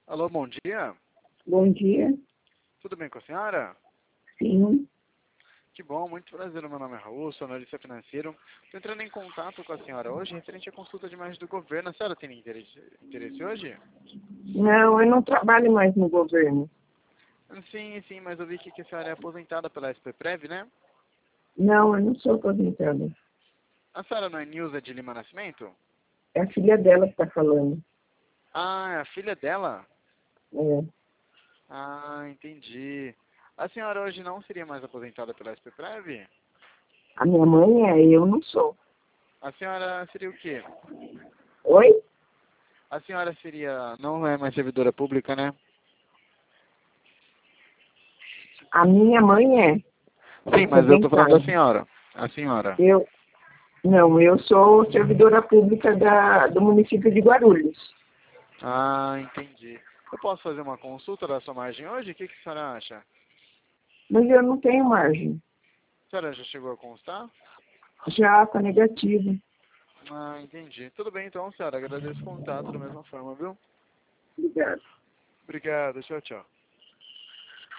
Alô, bom dia. Bom dia. Tudo bem com a senhora? Sim. Que bom, muito prazer. Meu nome é Raul, sou analista financeiro. Estou entrando em contato com a senhora hoje referente à consulta de imagem do governo. A senhora tem interesse hoje? Não, eu não trabalho mais no governo. Sim, sim, mas eu vi que a senhora é aposentada pela SPPrev, né? Não, eu não sou aposentada. A senhora não é Nilza de Lima Nascimento? É a filha dela que está falando. Ah, é a filha dela? É. Ah, entendi. A senhora hoje não seria mais aposentada pela SPPrev? A minha mãe é, eu não sou. A senhora seria o quê? Oi? A senhora seria, não é mais servidora pública, né? A minha mãe é Sim, mas eu tô falando da aposentada. senhora. A senhora. Eu, não, eu sou servidora pública do município de Guarulhos. Ah, entendi. Eu posso fazer uma consulta da sua margem hoje? O que a senhora acha? Mas eu não tenho margem. A senhora já chegou a constar? Já está negativa. Ah, entendi. Tudo bem então, senhora. Agradeço o contato da mesma forma, viu? Obrigada. Obrigado. Tchau, tchau.